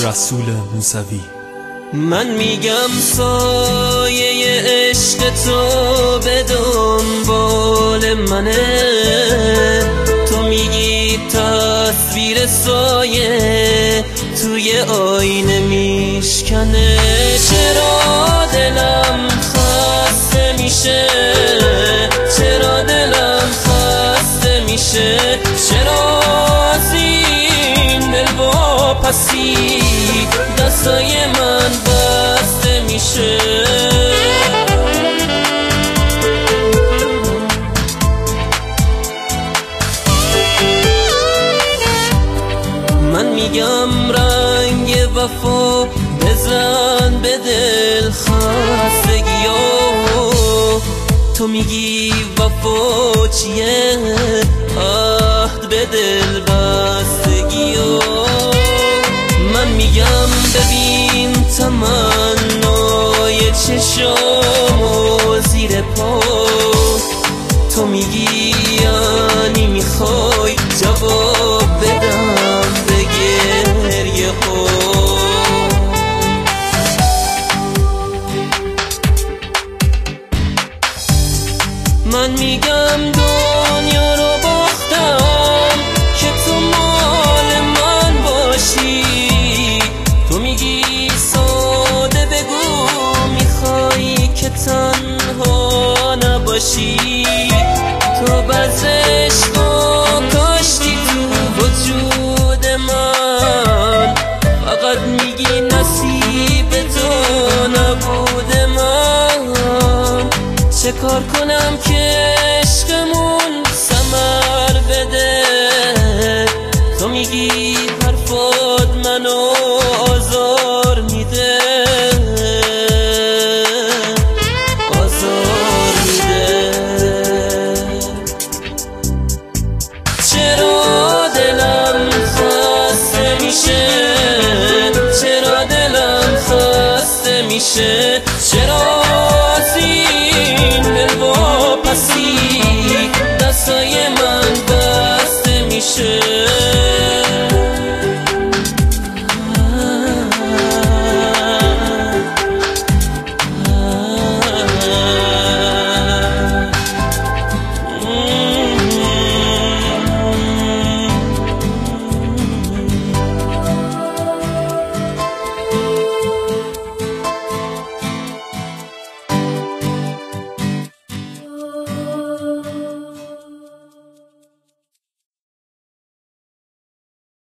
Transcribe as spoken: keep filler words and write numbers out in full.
رسول موسوی. من میگم سایه عشق تو به دنبال منه، تو میگی تصویر سایه توی آینه میشکنه. چرا دلم خسته میشه، چرا دلم خسته میشه، چرا از این دل واپسی دستای من بسته میشه. من میگم رنگ وفا بزن به دل خستگی‌ها، تو میگی وفا چیه، عهد به دل بستگی‌ها. من میگم ببین تمنای چشامو زیر پا، تو میگی یعنی میخوای جواب بدم به گریه ها. من میگم دنیا رو باختم که تو مال من باشی، تو میگی ساده بگو میخوای که تنها نباشی. تو بز عشقا کاشتی تو وجود من، فقط میگی نصیب تو نبود من. چه کار کنم که عشقمون ثمر بده، تو میگی